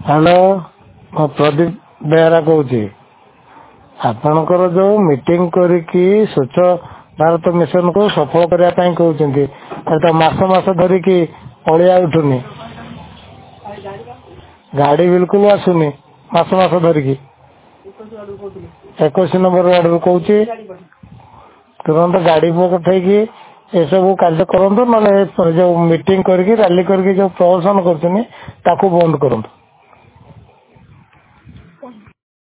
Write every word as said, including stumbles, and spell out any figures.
Hello ମୁଁ ପ୍ରଦୀପ ବେହେରା କହୁଛି। ଆପଣଙ୍କର ଯୋଉ ମିଟିଂ କରିକି ସ୍ୱଚ୍ଛ ଭାରତ ମିଶନକୁ ସଫଳ କରିବା ପାଇଁ କହୁଛନ୍ତି, ତ ମାସ ମାସ ଧରିକି ଅଳିଆ ଉଠୁନି, ଗାଡି ବିଲକୁଲ ଆସୁନି, ମାସ ମାସ ଧରିକି ଏକୋଇଶ ନମ୍ବର ୱାର୍ଡରୁ କହୁଛି। ତୁରନ୍ତ ଗାଡି ପଠେଇକି ଏସବୁ କାର୍ଯ୍ୟ କରନ୍ତୁ, ନହେଲେ ଯୋଉ ମିଟିଂ କରିକି ରାଲି କରିକି ଯୋଉ ପ୍ରଦର୍ଶନ କରୁଛନ୍ତି ତାକୁ ବନ୍ଦ କରନ୍ତୁ।